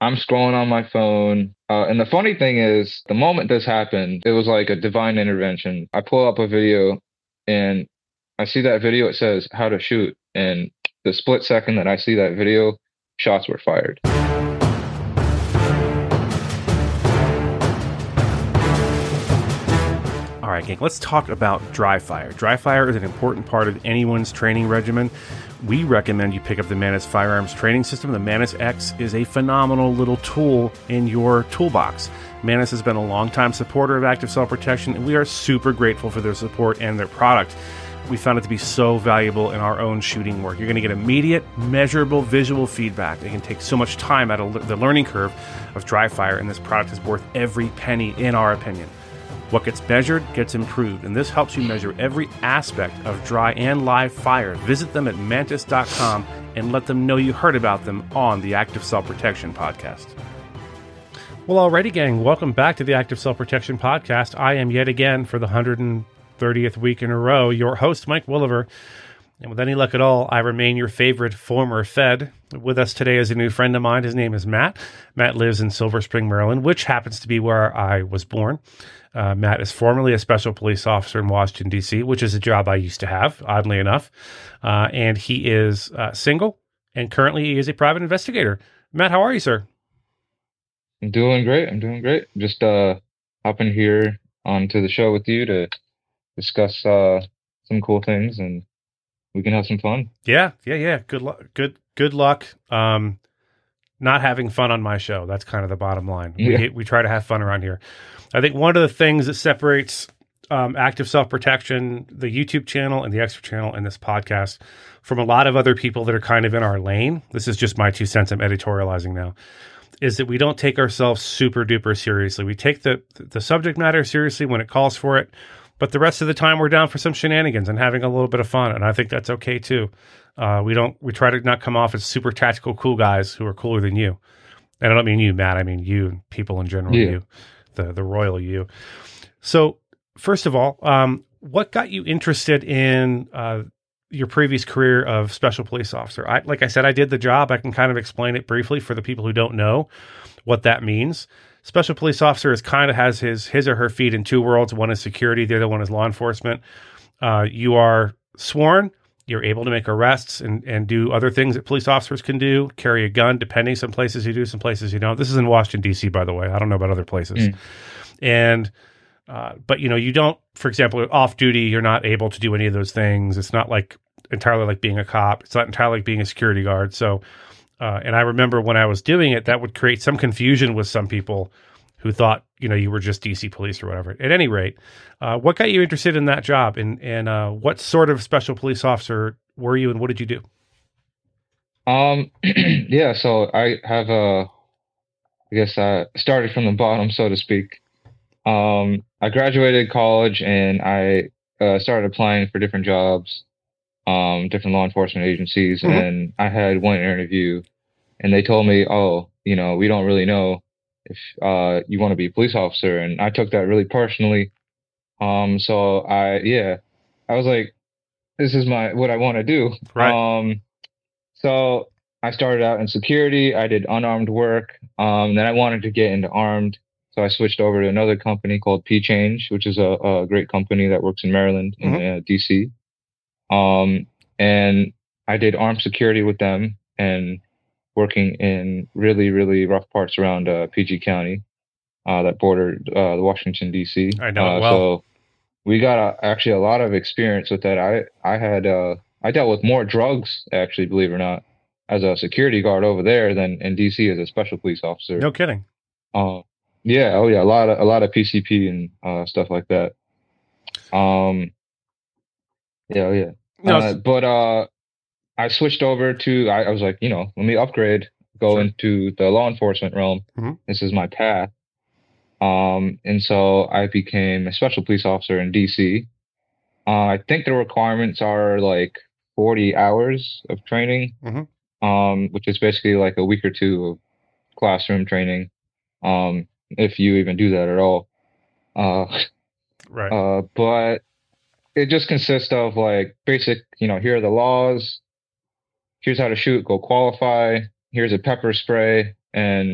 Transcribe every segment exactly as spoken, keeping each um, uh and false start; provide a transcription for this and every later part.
I'm scrolling on my phone. Uh, and the funny thing is, the moment this happened, it was like a divine intervention. I pull up a video and I see that video. It says how to shoot. And the split second that I see that video, shots were fired. All right, gang, let's talk about dry fire. Dry fire is an important part of anyone's training regimen. We recommend you pick up the Mantis Firearms Training System. The Mantis X is a phenomenal little tool in your toolbox. Mantis has been a longtime supporter of active self-protection, and we are super grateful for their support and their product. We found it to be so valuable in our own shooting work. You're going to get immediate, measurable visual feedback. It can take so much time out of the learning curve of dry fire, and this product is worth every penny, in our opinion. What gets measured gets improved, and this helps you measure every aspect of dry and live fire. Visit them at mantis dot com and let them know you heard about them on the Active Self-Protection Podcast. Well, alrighty, gang, welcome back to the Active Self-Protection Podcast. I am yet again, for the one hundred thirtieth week in a row, your host, Mike Williver. And with any luck at all, I remain your favorite former Fed. With us today is a new friend of mine. His name is Matt. Matt lives in Silver Spring, Maryland, which happens to be where I was born. Uh, Matt is formerly a special police officer in Washington, D C, which is a job I used to have, oddly enough. Uh, and he is uh, single, and currently he is a private investigator. Matt, how are you, sir? I'm doing great. I'm doing great. Just uh, hopping here onto the show with you to discuss uh, some cool things, and we can have some fun. Yeah, yeah, yeah. Good luck. Good, good luck. Um, not having fun on my show. That's kind of the bottom line. Yeah. We we try to have fun around here. I think one of the things that separates um, Active Self-Protection, the YouTube channel and the Extra channel and this podcast from a lot of other people that are kind of in our lane, this is just my two cents, I'm editorializing now, is that we don't take ourselves super duper seriously. We take the the subject matter seriously when it calls for it, but the rest of the time we're down for some shenanigans and having a little bit of fun, and I think that's okay too. Uh, we don't we try to not come off as super tactical cool guys who are cooler than you. And I don't mean you, Matt. I mean you and people in general, Yeah. you, the the royal you. So first of all, um, what got you interested in uh, your previous career of special police officer? I, like I said, I did the job. I can kind of explain it briefly for the people who don't know what that means. Special police officer is kind of has his his or her feet in two worlds. One is security, the other one is law enforcement. Uh, you are sworn. You're able to make arrests and, and do other things that police officers can do, carry a gun, depending. Some places you do, some places you don't. This is in Washington, D C, by the way. I don't know about other places. Mm. And, uh, but, you know, you don't, for example, off duty, you're not able to do any of those things. It's not like entirely like being a cop. It's not entirely like being a security guard. So, uh, and I remember when I was doing it, that would create some confusion with some people who thought, you know, you were just D C police or whatever. At any rate, uh, what got you interested in that job, and and uh, what sort of special police officer were you, and what did you do? Um, yeah, so I have uh, I guess I started from the bottom, so to speak. Um, I graduated college and I uh, started applying for different jobs, um, different law enforcement agencies, Mhm. and I had one interview, and they told me, "Oh, you know, we don't really know if uh you want to be a police officer," and I took that really personally. Um, so I, yeah, I was like, "This is my what I want to do." Right. Um, so I started out in security. I did unarmed work. Um, then I wanted to get into armed. So I switched over to another company called P Change, which is a, a great company that works in Maryland and uh, D C. Um, and I did armed security with them and working in really, really rough parts around uh, P G County uh, that bordered uh, the Washington, D C. I know it Uh, well. so we got uh, actually a lot of experience with that. I, I had, uh, I dealt with more drugs, actually, believe it or not, as a security guard over there than in D C as a special police officer. No kidding. Uh, yeah, oh yeah, a lot of a lot of P C P and uh, stuff like that. Um, yeah, oh, yeah. No, Uh, but uh, I switched over to. I, I was like, you know, let me upgrade, go Sure. into the law enforcement realm. Mhm. This is my path. Um, and so I became a special police officer in D C. Uh, I think the requirements are like forty hours of training, Mhm. um, which is basically like a week or two of classroom training, um, if you even do that at all. Uh, Right. uh, but it just consists of like basic, you know, here are the laws, here's how to shoot, go qualify, here's a pepper spray, and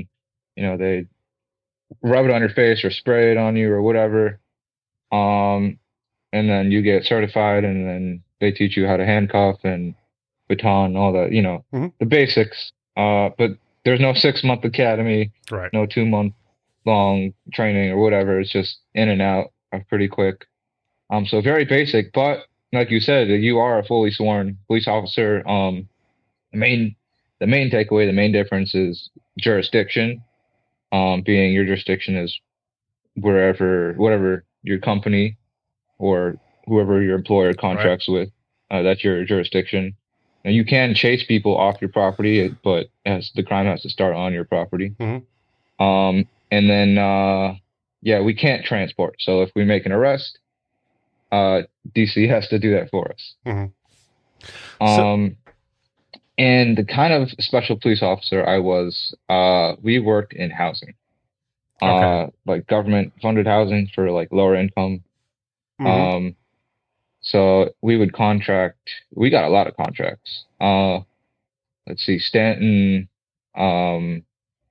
you know, they rub it on your face or spray it on you or whatever. Um, and then you get certified, and then they teach you how to handcuff and baton, all that, you know, hmm the basics. Uh, but there's no six month academy, Right. no two month long training or whatever. It's just in and out uh, pretty quick. Um, so very basic, but like you said, you are a fully sworn police officer. Um, the main, the main takeaway, the main difference is jurisdiction. Um, being your jurisdiction is wherever, whatever your company or whoever your employer Right. contracts with, uh, that's your jurisdiction. And you can chase people off your property, but as the crime has to start on your property. hmm Um, and then, uh, yeah, we can't transport. So if we make an arrest, uh, D C has to do that for us. hmm So, Um, and the kind of special police officer I was, uh, we worked in housing, okay. uh, like government funded housing for like lower income. hmm Um, so we would contract, we got a lot of contracts. Uh, let's see, Stanton, um,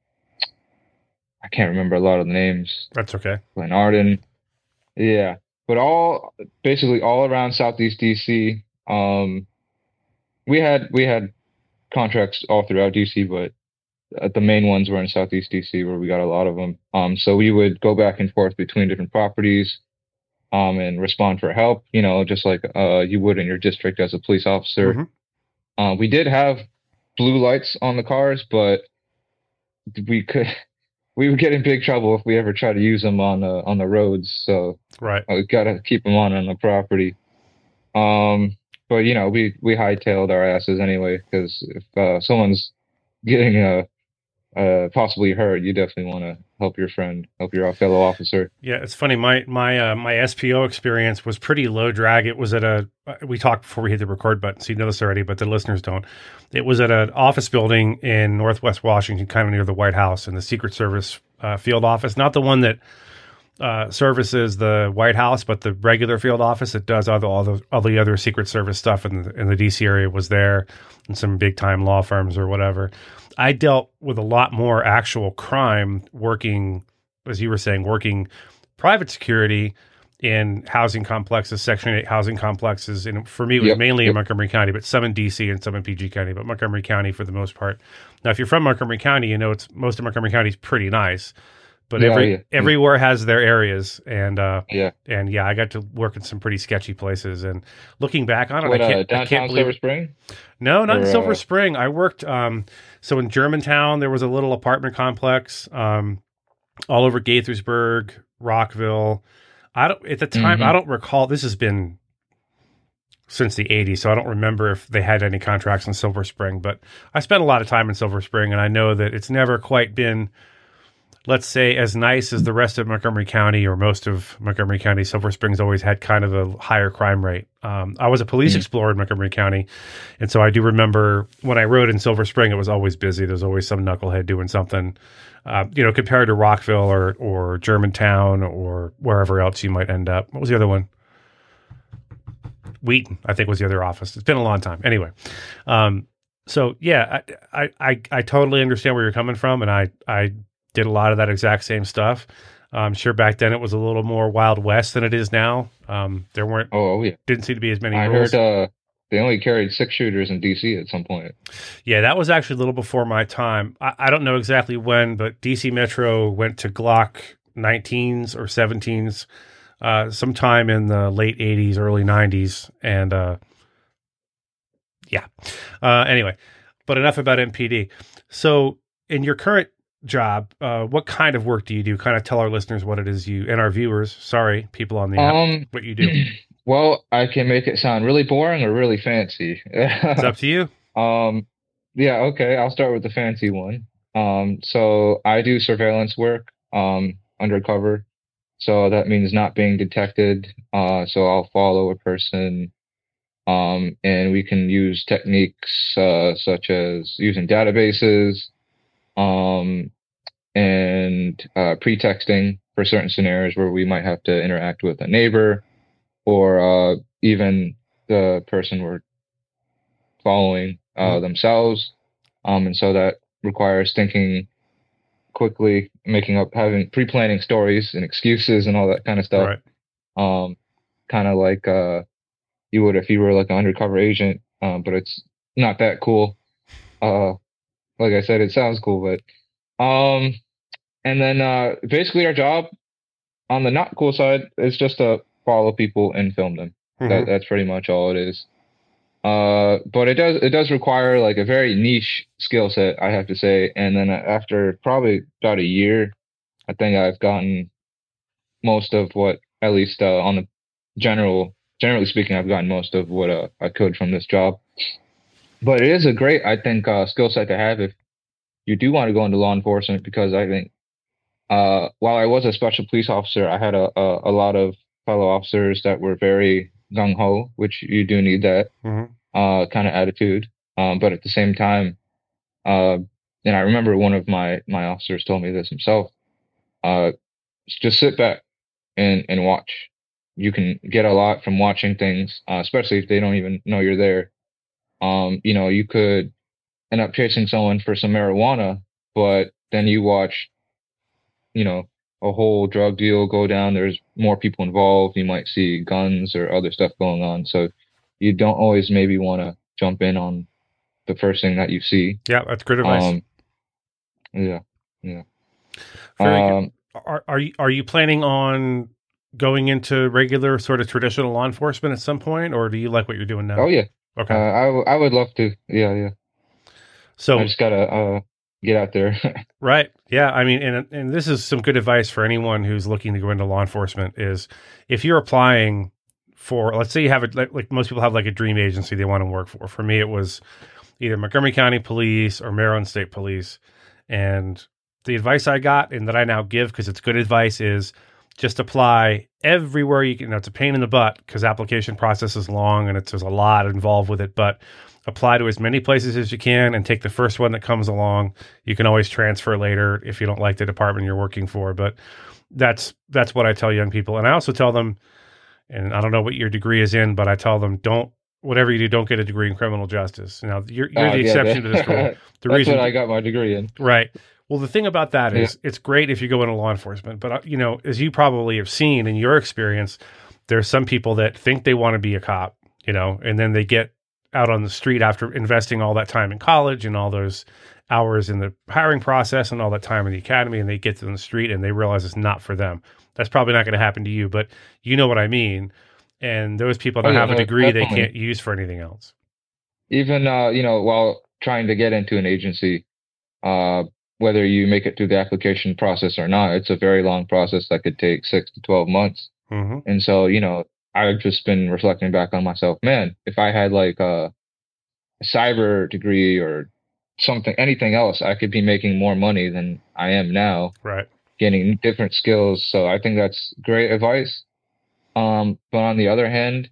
I can't remember a lot of the names, That's okay. Glen Arden. Yeah. But all, basically all around Southeast D C. Um, we had, we had contracts all throughout D C, but uh, the main ones were in Southeast D C where we got a lot of them. Um, so we would go back and forth between different properties, um, and respond for help, you know, just like, uh, you would in your district as a police officer. hmm Uh, we did have blue lights on the cars, but we could, we would get in big trouble if we ever try to use them on the, on the roads. So Right. uh, we gotta keep them on on the property. Um, but you know, we, we hightailed our asses anyway, because if, uh, someone's getting, uh, uh, possibly hurt, you definitely want to help your friend, help your fellow officer. Yeah, it's funny. My my uh, my S P O experience was pretty low drag. It was at a. We talked before we hit the record button, so you know this already, but the listeners don't. It was at an office building in Northwest Washington, kind of near the White House, in the Secret Service uh, field office. Not the one that uh, services the White House, but the regular field office that does all the all the, all the other Secret Service stuff in the, in the D C area was there, and some big time law firms or whatever. I dealt with a lot more actual crime working, as you were saying, working private security in housing complexes, Section eight housing complexes. And for me, it was Yep. mainly in Yep. Montgomery County, but some in D C and some in P G County, but Montgomery County for the most part. Now, if you're from Montgomery County, you know it's most of Montgomery County is pretty nice, but Yeah. every Yeah. Yeah. everywhere has their areas. And uh, Yeah. and yeah, I got to work in some pretty sketchy places. And looking back on it, What, I uh, can't I can't downtown believe Silver it. Spring? No, not in Or, Silver uh, Spring. I worked um, so in Germantown. There was a little apartment complex um, all over Gaithersburg, Rockville. I don't at the time. I hmm don't recall. This has been since the eighties, so I don't remember if they had any contracts in Silver Spring. But I spent a lot of time in Silver Spring, and I know that it's never quite been, let's say, as nice as the rest of Montgomery County or most of Montgomery County. Silver Spring's always had kind of a higher crime rate. Um, I was a police hmm explorer in Montgomery County, and so I do remember when I rode in Silver Spring, it was always busy. There's always some knucklehead doing something, uh, you know, compared to Rockville or or Germantown or wherever else you might end up. What was the other one? Wheaton, I think, was the other office. It's been a long time. Anyway, um, so yeah, I, I I I totally understand where you're coming from, and I I did a lot of that exact same stuff. I'm sure back then it was a little more Wild West than it is now. Um, there weren't Oh, oh, yeah. didn't seem to be as many I rules. heard, uh, they only carried six shooters in D C at some point. Yeah, that was actually a little before my time. I, I don't know exactly when, but D C Metro went to Glock nineteens or seventeens uh, sometime in the late eighties, early nineties. And uh, yeah. Uh, anyway, but enough about M P D. So, in your current job, uh, what kind of work do you do? Kind of tell our listeners what it is you and our viewers, sorry, people on the app, Um, what you do. well, I can make it sound really boring or really fancy. It's up to you. Um, yeah, okay, I'll start with the fancy one. Um, so I do surveillance work, um, undercover. So that means not being detected. Uh, so I'll follow a person, um, and we can use techniques, uh, such as using databases, um, and, uh, pretexting for certain scenarios where we might have to interact with a neighbor or, uh, even the person we're following, uh, Mhm. themselves. Um, and so that requires thinking quickly making up, having pre-planning stories and excuses and all that kind of stuff. Right. Um, kind of like uh, you would if you were like an undercover agent, um, but it's not that cool. Uh, like I said, it sounds cool, but um, and then uh, basically our job on the not cool side is just to follow people and film them. That Mm-hmm. that's pretty much all it is. Uh, but it does it does require like a very niche skill set, I have to say. And then after probably about a year, I think I've gotten most of what, at least uh, on the general, generally speaking, I've gotten most of what uh, I could from this job. But it is a great, I think, uh, skill set to have if you do want to go into law enforcement, because I think uh, while I was a special police officer, I had a, a, a lot of fellow officers that were very gung ho, which you do need that Mm-hmm. uh, kind of attitude. Um, but at the same time, uh, and I remember one of my my officers told me this himself. Uh, just sit back and and watch. You can get a lot from watching things, uh, especially if they don't even know you're there. Um, you know, you could end up chasing someone for some marijuana, but then you watch, you know, a whole drug deal go down. There's more people involved. You might see guns or other stuff going on. So you don't always maybe want to jump in on the first thing that you see. Yeah, that's good advice. Um, yeah, yeah. Very good. Um, Are are you are you planning on going into regular sort of traditional law enforcement at some point, or do you like what you're doing now? oh yeah. Uh, Okay. I, w- I would love to. Yeah, yeah. I So just gotta uh get out there. right. Yeah. I mean, and and this is some good advice for anyone who's looking to go into law enforcement is if you're applying for, let's say you have a, like, like most people have like a dream agency they want to work for. For me, it was either Montgomery County Police or Maryland State Police. And the advice I got and that I now give, because it's good advice, is just apply everywhere you can. You know, it's a pain in the butt because application process is long and it's, there's a lot involved with it, but apply to as many places as you can and take the first one that comes along. You can always transfer later if you don't like the department you're working for, but that's that's what I tell young people. And I also tell them, and I don't know what your degree is in, but I tell them, don't, whatever you do, don't get a degree in criminal justice. Now, you're, you're Oh the yeah, exception to this rule. that, The that's reason, what I got my degree in. right. Well, the thing about that Yeah. is it's great if you go into law enforcement, but uh, you know, as you probably have seen in your experience, there's some people that think they want to be a cop, you know, and then they get out on the street after investing all that time in college and all those hours in the hiring process and all that time in the academy, and they get to the street and they realize it's not for them. That's probably not going to happen to you, but you know what I mean. And those people Oh don't yeah, have a no, degree they definitely. can't use for anything else. Even uh, you know, while trying to get into an agency, uh, whether you make it through the application process or not, it's a very long process that could take six to twelve months. Mm-hmm. And so, you know, I've just been reflecting back on myself, man, if I had like a, a cyber degree or something, anything else, I could be making more money than I am now, Right. getting different skills. So I think that's great advice. Um, but on the other hand,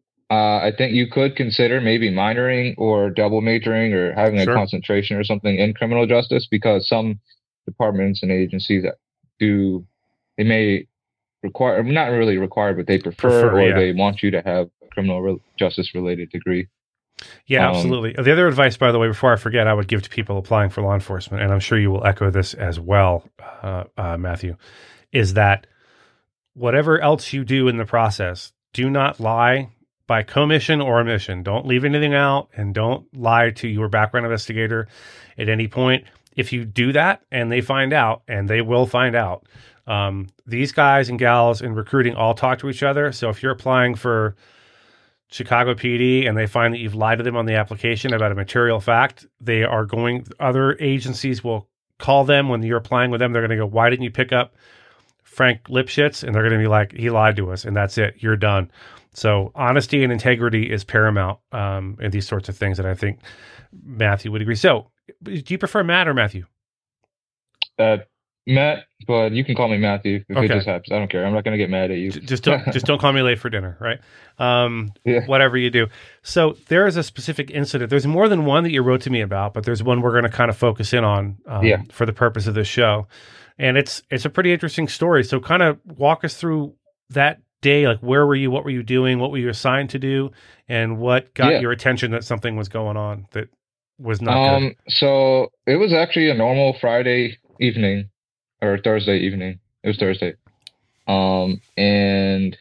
uh, I think you could consider maybe minoring or double majoring or having a Sure. concentration or something in criminal justice, because some departments and agencies that do, they may require, not really required, but they prefer, Prefer, or yeah. they want you to have a criminal re- justice related degree. Yeah, Um, absolutely. The other advice, by the way, before I forget, I would give to people applying for law enforcement, and I'm sure you will echo this as well, uh, uh, Matthew, is that whatever else you do in the process, do not lie by commission or omission. Don't leave anything out and don't lie to your background investigator at any point. If you do that and they find out, and they will find out, um, these guys and gals in recruiting all talk to each other. So if you're applying for Chicago P D and they find that you've lied to them on the application about a material fact, they are going, other agencies will call them when you're applying with them. They're going to go, why didn't you pick up Frank Lipschitz? And they're going to be like, he lied to us, and that's it. You're done. So honesty and integrity is paramount um, in these sorts of things. And I think Matthew would agree. So do you prefer Matt or Matthew? uh, Matt, but you can call me Matthew if Okay. it just happens. I don't care. I'm not going to get mad at you. J- Just don't, just don't call me late for dinner, right? Um, Yeah. Whatever you do. So there is a specific incident. There's more than one that you wrote to me about, but there's one we're going to kind of focus in on um, Yeah. for the purpose of this show. And it's it's a pretty interesting story. So kind of walk us through that day. Like, where were you? What were you doing? What were you assigned to do? And what got Yeah. your attention that something was going on that was not Um, good? so it was actually a normal Friday evening or Thursday evening. It was Thursday. Um, and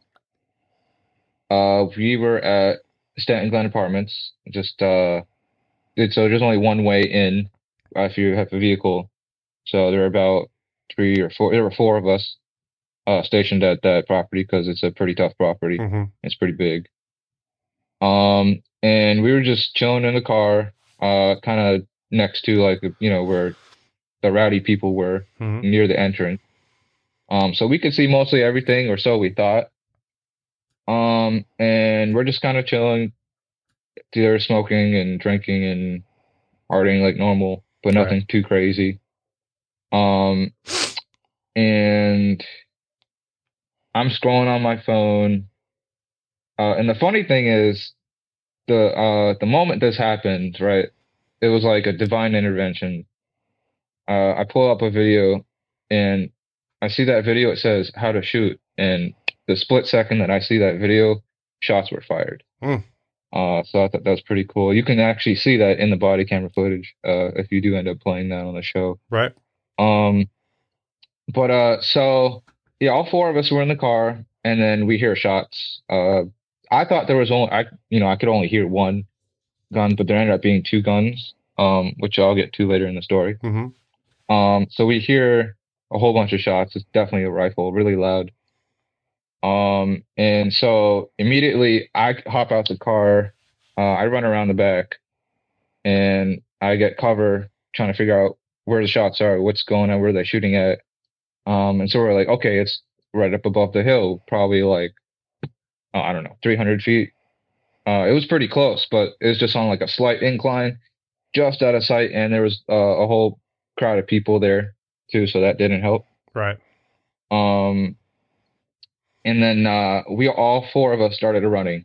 uh, we were at Stanton Glen Apartments. Just uh, it's so there's only one way in uh, if you have a vehicle. So there are about three or four. There were four of us uh, stationed at that property because it's a pretty tough property. Mm-hmm. It's pretty big. Um, and we were just chilling in the car, uh, kind of next to like you know where the rowdy people were Mm-hmm. near the entrance. Um, so we could see mostly everything, or so we thought. Um, and we're just kind of chilling. They're smoking and drinking and partying like normal, but Right. nothing too crazy. Um, and I'm scrolling on my phone. Uh, and the funny thing is, the uh, the moment this happened, right? It was like a divine intervention. Uh, I pull up a video, and I see that video. It says how to shoot, and the split second that I see that video, shots were fired. Mm. Uh, so I thought that was pretty cool. You can actually see that in the body camera footage, uh, if you do end up playing that on the show. Right. Um, but uh, so yeah, all four of us were in the car, and then we hear shots. Uh, I thought there was only I, you know, I could only hear one gun, but there ended up being two guns, um, which I'll get to later in the story. Mm-hmm. Um, so we hear a whole bunch of shots. It's definitely a rifle, really loud. Um, and so immediately I hop out the car. Uh, I run around the back and I get cover trying to figure out where the shots are, what's going on, where they're shooting at. Um, and so we're like, okay, it's right up above the hill, probably like, oh, I don't know, three hundred feet. Uh, it was pretty close, but it was just on like a slight incline, just out of sight. And there was uh, a whole crowd of people there too, so that didn't help. Right. Um, and then uh, we all four of us started running.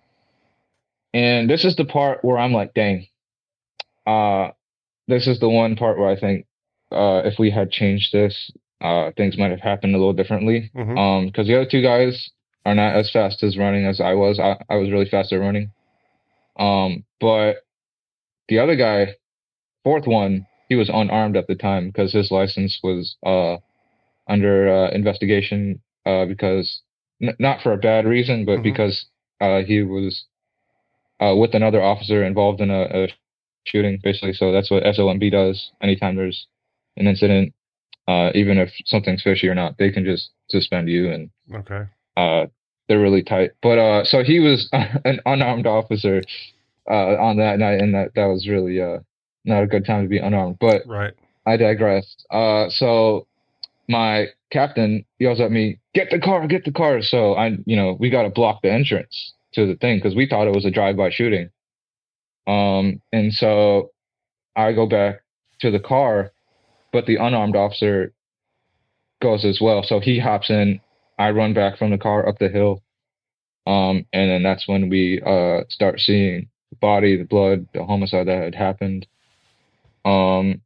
And this is the part where I'm like, dang, uh, this is the one part where I think uh, if we had changed this, uh, things might have happened a little differently. Mm-hmm. Um, because the other two guys are not as fast as running as I was. I, I was really fast at running. Um, but the other guy, fourth one, he was unarmed at the time because his license was uh under uh, investigation uh because n- not for a bad reason, but Mm-hmm. because uh he was uh with another officer involved in a, a shooting, basically. So that's what S O M B does. Anytime there's an incident, uh, even if something's fishy or not, they can just suspend you, and Okay. uh, they're really tight. But uh, so he was an unarmed officer uh, on that night, and that that was really uh, not a good time to be unarmed. But Right. I digress. Uh, so my captain yells at me, "Get the car, get the car!" So I, you know, we got to block the entrance to the thing because we thought it was a drive-by shooting. Um, and so I go back to the car, but the unarmed officer goes as well. So he hops in. I run back from the car up the hill. Um, and then that's when we uh start seeing the body, the blood, the homicide that had happened. Um,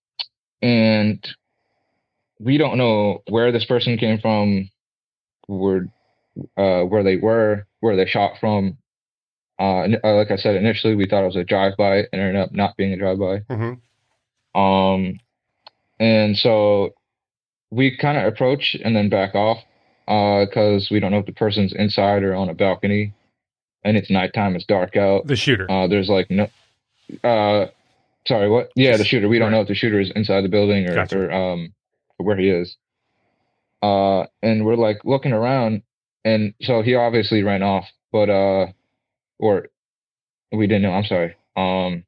and we don't know where this person came from, where uh where they were, where they shot from. Uh, and, uh, like I said, initially we thought it was a drive-by, and it ended up not being a drive-by. Mm-hmm. Um, and so we kind of approach and then back off, uh, because we don't know if the person's inside or on a balcony, and it's nighttime, it's dark out. The shooter. Uh, there's like no, uh, sorry, what? Yeah, the shooter. We don't Right. know if the shooter is inside the building or, Gotcha. or um, where he is. Uh, and we're like looking around, and so he obviously ran off, but uh, or we didn't know. I'm sorry. Um,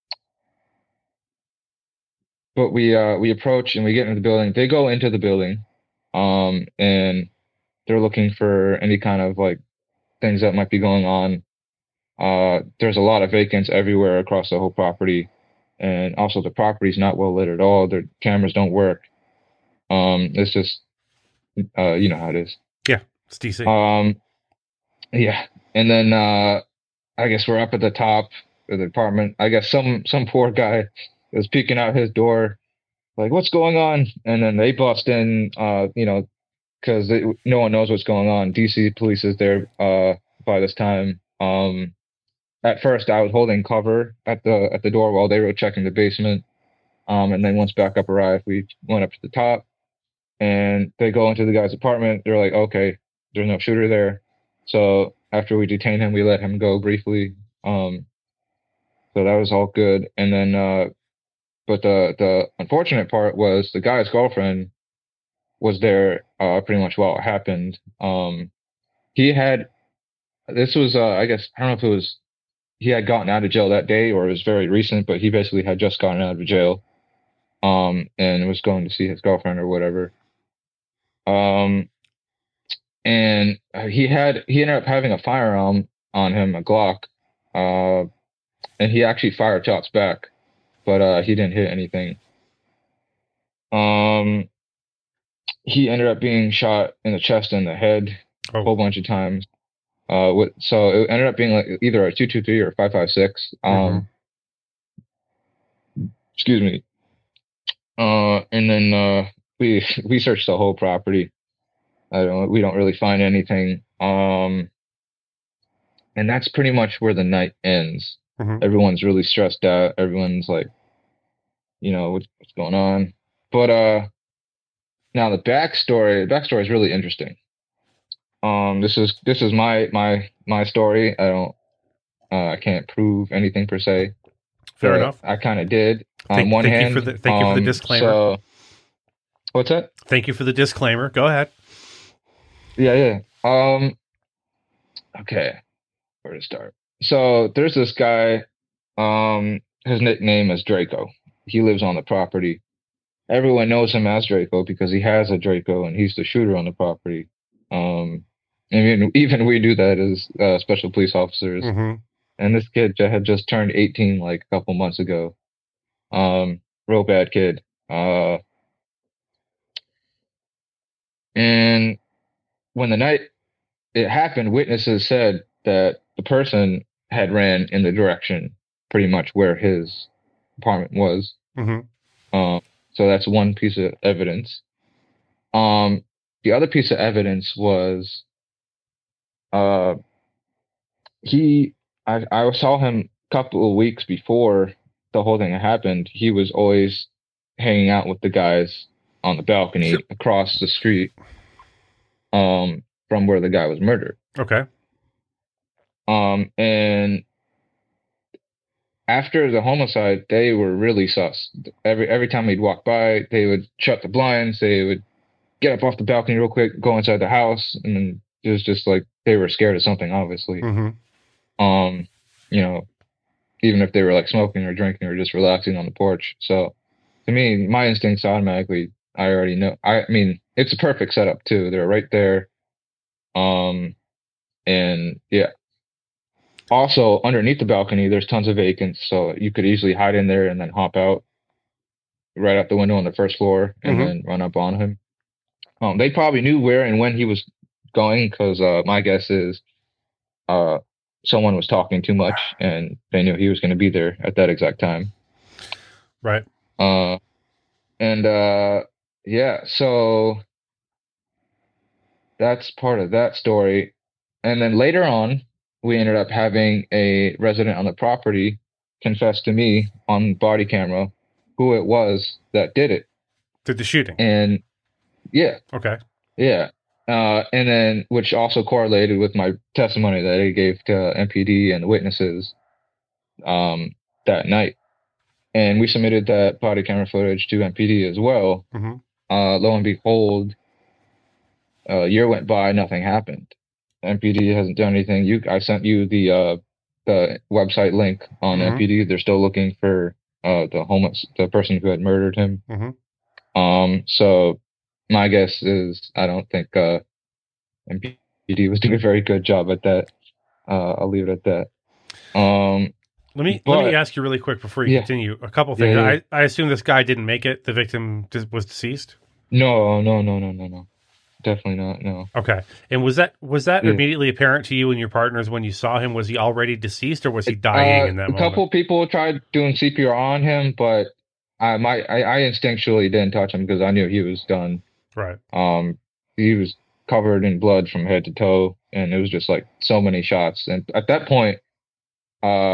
but we uh we approach and we get into the building. They go into the building, um, and they're looking for any kind of like things that might be going on. Uh, there's a lot of vacants everywhere across the whole property, and also the property's not well lit at all. Their cameras don't work. Um, it's just, uh, you know how it is. Yeah, it's D C. Um, yeah, and then uh, I guess we're up at the top of the apartment. I guess some some poor guy is peeking out his door, like, "What's going on?" And then they bust in, uh, you know, because no one knows what's going on. D C police is there uh, by this time. Um, at first, I was holding cover at the at the door while they were checking the basement. Um, and then once backup arrived, we went up to the top, and they go into the guy's apartment. They're like, okay, there's no shooter there. So after we detained him, we let him go briefly. Um, so that was all good. And then, uh, but the the unfortunate part was the guy's girlfriend was there uh, pretty much while it happened. Um, he had this was uh, I guess I don't know if it was he had gotten out of jail that day or it was very recent, but he basically had just gotten out of jail. Um, and was going to see his girlfriend or whatever. Um, and uh, he had he ended up having a firearm on him, a Glock, uh, and he actually fired shots back, but uh, he didn't hit anything. Um, he ended up being shot in the chest and the head Oh. a whole bunch of times. Uh, with, so it ended up being like either a two two three or five five six. Um, mm-hmm. Excuse me. Uh, and then uh, we we searched the whole property. I don't. We don't really find anything. Um, and that's pretty much where the night ends. Mm-hmm. Everyone's really stressed out. Everyone's like, you know, what's, what's going on? But uh, now the backstory. The backstory is really interesting. Um, this is this is my my my story. I don't. Uh, I can't prove anything per se. Fair enough. I kind of did. On thank, one thank hand, you for the, thank um, you for the disclaimer. So, what's that? Thank you for the disclaimer. Go ahead. Yeah, yeah. Um. Okay, where to start? So there's this guy. Um, his nickname is Draco. He lives on the property. Everyone knows him as Draco because he has a Draco and he's the shooter on the property. Um, and even even we do that as uh, special police officers. Mm-hmm. And this kid had just turned eighteen like a couple months ago. Um, real bad kid. Uh, and when the night it happened, witnesses said that the person had ran in the direction pretty much where his apartment was. Mm-hmm. Um, so that's one piece of evidence. Um, the other piece of evidence was, uh, he, I, I saw him a couple of weeks before the whole thing happened. He was always hanging out with the guys on the balcony sure. across the street, um, from where the guy was murdered. Okay. Um, and after the homicide, they were really sus. Every every time we'd walk by, they would shut the blinds. They would get up off the balcony real quick, go inside the house, and then it was just like they were scared of something, obviously. Mm-hmm. Um, you know, even if they were like smoking or drinking or just relaxing on the porch. So, to me, my instincts automatically, I already know. I, I mean, it's a perfect setup too. They're right there. Um, and yeah. Also, underneath the balcony, there's tons of vacants, so you could easily hide in there and then hop out right out the window on the first floor and mm-hmm. then run up on him. Um, they probably knew where and when he was going because uh, my guess is uh, someone was talking too much and they knew he was going to be there at that exact time. Right. Uh, and uh, yeah, so that's part of that story. And then later on, we ended up having a resident on the property confess to me on body camera who it was that did it. Did the shooting. And yeah. Okay. Yeah. Uh, and then, which also correlated with my testimony that I gave to M P D and the witnesses um, that night. And we submitted that body camera footage to M P D as well. Mm-hmm. Uh, lo and behold, a year went by, nothing happened. M P D hasn't done anything. You, I sent you the uh, the website link on mm-hmm. M P D. They're still looking for uh, the homeless, the person who had murdered him. Mm-hmm. Um, so my guess is I don't think uh, M P D was doing a very good job at that. Uh, I'll leave it at that. Um, let me but, let me ask you really quick before you yeah. continue. A couple things. Yeah, yeah. I I assume this guy didn't make it. The victim was deceased. No, no, no, no, no, no. Definitely not. No. Okay. And was that was that yeah. immediately apparent to you and your partners when you saw him? Was he already deceased or was he dying uh, in that a moment? A couple people tried doing C P R on him, but I my I, I instinctually didn't touch him because I knew he was done. Right. Um, he was covered in blood from head to toe, and it was just like so many shots. And at that point, uh,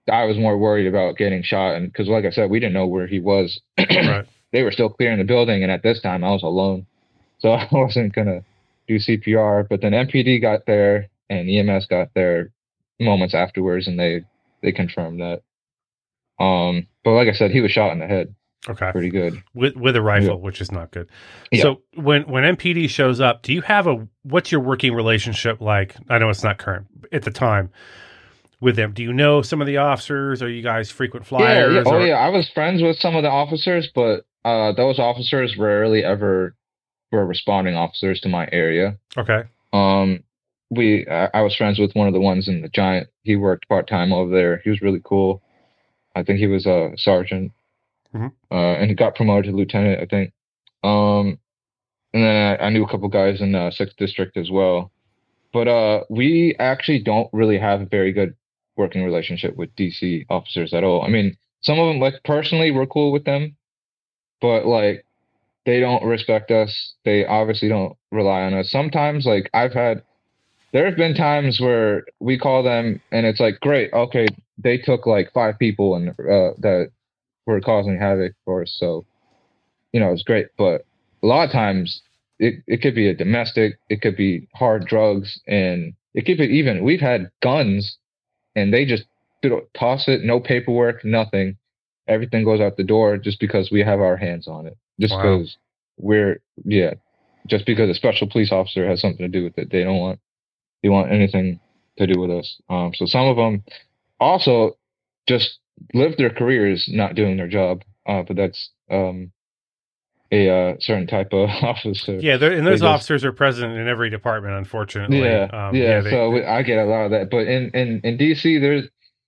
I was more worried about getting shot, and because, like I said, we didn't know where he was. Right. They were still clearing the building, and at this time, I was alone, so I wasn't gonna do C P R. But then M P D got there, and E M S got there moments afterwards, and they they confirmed that. Um, but like I said, he was shot in the head. Okay. Pretty good. With with a rifle, Yeah. which is not good. Yeah. So when when M P D shows up, do you have a what's your working relationship like? I know it's not current at the time with them. Do you know some of the officers? Are you guys frequent Yeah, flyers? yeah. Oh, or- yeah. I was friends with some of the officers, but uh, those officers rarely ever were responding officers to my area. Okay. Um, we I, I was friends with one of the ones in the Giant. He worked part time over there. He was really cool. I think he was a sergeant, Mhm. uh, and he got promoted to lieutenant, I think. Um, and then I, I knew a couple guys in uh, sixth District as well. But uh, we actually don't really have a very good working relationship with D C officers at all. I mean, some of them, like personally, we're cool with them, but like they don't respect us. They obviously don't rely on us. Sometimes, like I've had, there have been times where we call them and it's like, great, okay, they took like five people and uh, that were causing havoc for us. So, you know, it's great. But a lot of times it, it could be a domestic, it could be hard drugs, and it could be even, we've had guns and they just you know, toss it, no paperwork, nothing. Everything goes out the door just because we have our hands on it. Just Wow. because we're, yeah, just because a special police officer has something to do with it. They don't want, they want anything to do with us. Um, so some of them also just live their careers not doing their job. Uh, but that's um, a uh, certain type of officer. Yeah, there- and those They just- officers are present in every department, unfortunately. Yeah, Um, yeah. they- so we, I get a lot of that, but in in in D C, there's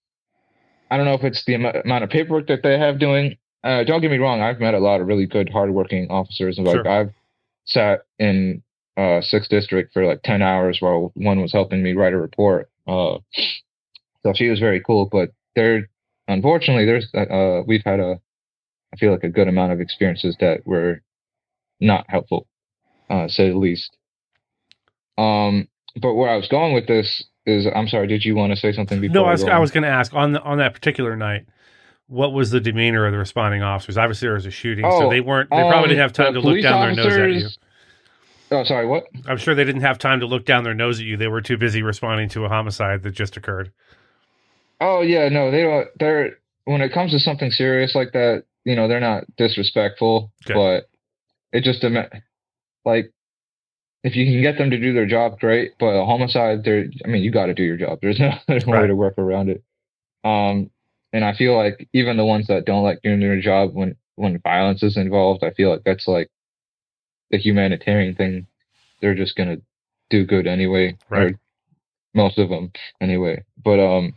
I don't know if it's the am- amount of paperwork that they have doing. Uh, don't get me wrong, I've met a lot of really good, hardworking officers, and like Sure. I've sat in uh sixth district for like ten hours while one was helping me write a report. Uh, so she was very cool, but there, unfortunately, there's uh we've had a I feel like a good amount of experiences that were not helpful, uh, to say the least. Um, but where I was going with this is, I'm sorry, did you want to say something before? no, I was go I on? was going to ask on the, on that particular night, what was the demeanor of the responding officers? Obviously, there was a shooting, so Oh, they weren't. They probably um, didn't have time the to look police down their nose at you. officers- Oh, sorry, what? I'm sure they didn't have time to look down their nose at you. They were too busy responding to a homicide that just occurred. Oh yeah, no, they don't. They're when it comes to something serious like that, you know, they're not disrespectful, Good. but it just dema- like if you can get them to do their job, great. But a homicide, there, I mean, you got to do your job. There's no there's no Right. way to work around it. Um, and I feel like even the ones that don't like doing their job when when violence is involved, I feel like that's like the humanitarian thing. They're just gonna do good anyway, Right. or most of them anyway. But um,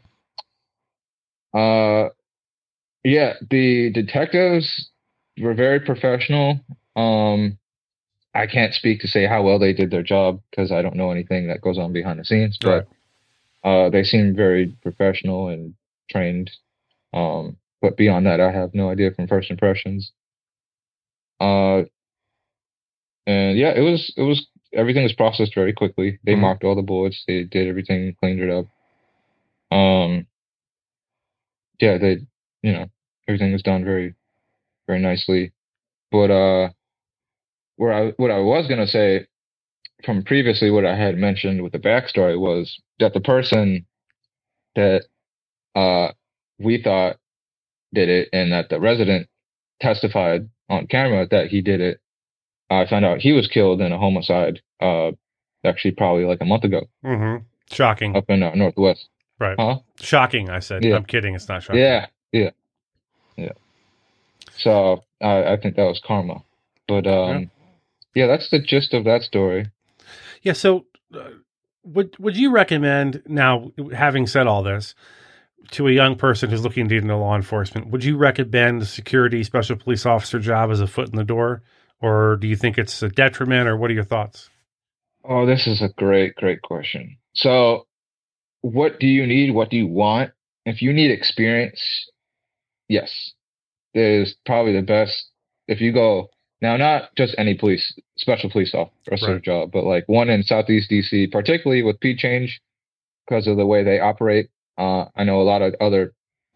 uh, yeah, the detectives were very professional. Um, I can't speak to say how well they did their job because I don't know anything that goes on behind the scenes, but uh, they seemed very professional and trained. Um, but beyond that, I have no idea from first impressions. Uh, and yeah, it was it was everything was processed very quickly. They Mhm. marked all the bullets. They did everything, cleaned it up. Um, yeah, they, you know, everything was done very, very nicely. But uh, where I what I was gonna say from previously, what I had mentioned with the backstory was that the person that uh we thought did it, and that the resident testified on camera that he did it. I found out he was killed in a homicide. Uh, actually, probably like a month ago, Mm-hmm. Shocking. up in uh, Northwest. Right. Huh? Shocking, I said. Yeah. I'm kidding. It's not shocking. Yeah, yeah, yeah. So I, I think that was karma. But um, yeah. that's the gist of that story. Yeah. So, uh, would would you recommend now, having said all this, to a young person who's looking to get into law enforcement, would you recommend a security special police officer job as a foot in the door, or do you think it's a detriment, or what are your thoughts? Oh, this is a great, great question. So, what do you need? What do you want? If you need experience, yes, there's probably the best. If you go now, not just any police, special police officer Right. job, but like one in Southeast D C, particularly with P Change, because of the way they operate. Uh, I know a lot of other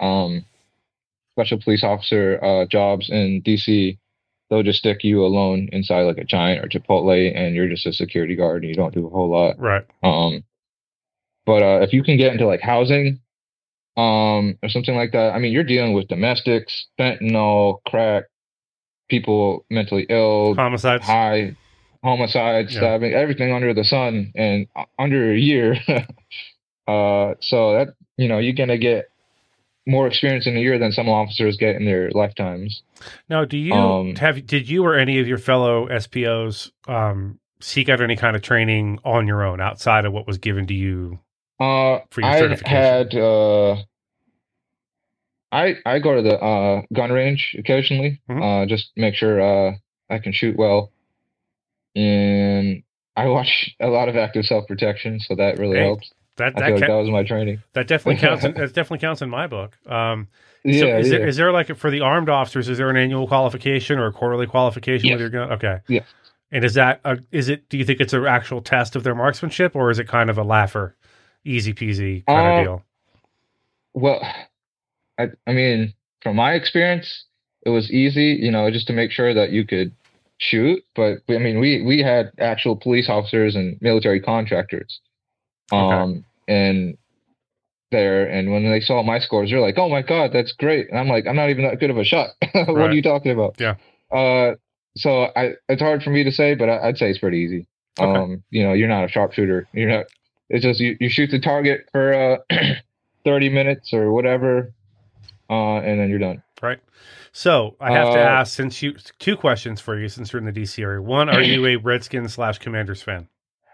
um, special police officer uh, jobs in D C, they'll just stick you alone inside like a Giant or Chipotle, and you're just a security guard and you don't do a whole lot. Right. Um, but uh, if you can get into like housing, um, or something like that, I mean, you're dealing with domestics, fentanyl, crack, people mentally ill, homicides, high, homicides, yeah. stabbing, everything under the sun, and under a year. uh, so that, you know, you're gonna get more experience in a year than some officers get in their lifetimes. Now, do you um, have, did you or any of your fellow S P Os um, seek out any kind of training on your own outside of what was given to you uh, for your I certification? Had, uh, I, I go to the uh, gun range occasionally, mm-hmm. uh, just make sure uh, I can shoot well. And I watch a lot of active self-protection, so that really hey. helps. That that, I feel ca- like that was my training. That definitely counts. In, that definitely counts in my book. Um, yeah, so is yeah. there is there like for the armed officers? Is there an annual qualification or a quarterly qualification yes. with your gun? Okay. Yeah. And is that a, is it? Do you think it's an actual test of their marksmanship, or is it kind of a laugher, easy peasy kind uh, of deal? Well, I I mean, from my experience, it was easy. You know, just to make sure that you could shoot. But I mean, we we had actual police officers and military contractors. Um. Okay. And there, and when they saw my scores, they're like, "Oh my god, that's great!" And I'm like, "I'm not even that good of a shot. What right. are you talking about?" Yeah. Uh, so I, it's hard for me to say, but I, I'd say it's pretty easy. Okay. Um, you know, you're not a sharpshooter. You're not. It's just you, you shoot the target for uh, thirty minutes or whatever, uh, and then you're done. Right. So I have uh, to ask, since you two questions for you, since you're in the D C area. One, are you a Redskins slash Commanders fan?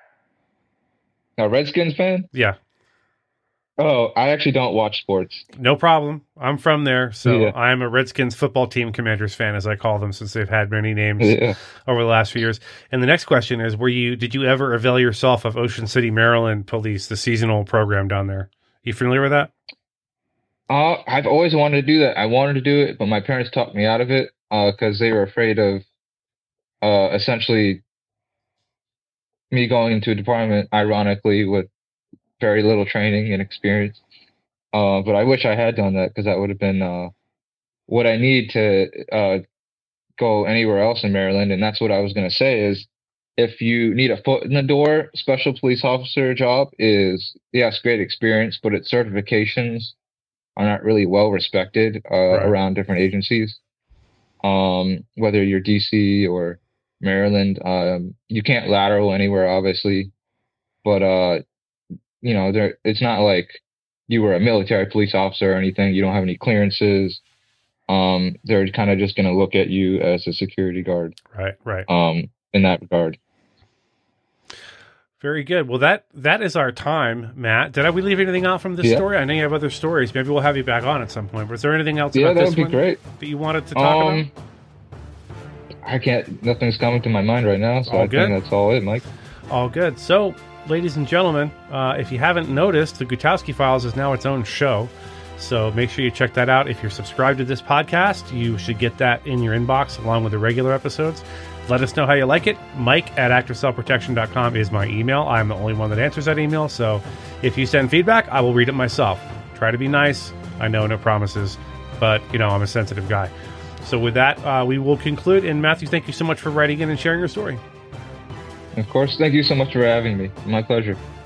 A Redskins fan? Yeah. Oh, I actually don't watch sports. No problem. I'm from there, so yeah. I'm a Redskins football team Commanders fan, as I call them, since they've had many names yeah. over the last few years. And the next question is: Were you? Did you ever avail yourself of Ocean City, Maryland Police, the seasonal program down there? You familiar with that? Uh, I've always wanted to do that. I wanted to do it, but my parents talked me out of it because uh, they were afraid of uh, essentially me going into a department, ironically, with very little training and experience. Uh, but I wish I had done that because that would have been uh, what I need to uh, go anywhere else in Maryland. And that's what I was going to say is if you need a foot in the door, special police officer job is, yes, great experience, but its certifications are not really well respected uh, right. around different agencies. Um, whether you're D C or Maryland, um, you can't lateral anywhere, obviously, but uh, you know, there it's not like you were a military police officer or anything. You don't have any clearances. Um, they're kind of just going to look at you as a security guard, right? Right. Um, in that regard. Very good. Well, that that is our time, Matt. Did I we leave anything out from this yeah. story? I know you have other stories. Maybe we'll have you back on at some point. Was there anything else yeah, about this one? Yeah, that would be great. That you wanted to talk um, about? I can't. Nothing's coming to my mind right now, so all I good. think that's all it, Mike. All good. So, ladies and gentlemen, uh, if you haven't noticed, the Gutowski Files is now its own show. So make sure you check that out. If you're subscribed to this podcast, you should get that in your inbox along with the regular episodes. Let us know how you like it. Mike at active self protection dot com is my email. I'm the only one that answers that email. So if you send feedback, I will read it myself. Try to be nice. I know no promises, but, you know, I'm a sensitive guy. So with that, uh, we will conclude. And Matthew, thank you so much for writing in and sharing your story. Of course. Thank you so much for having me. My pleasure.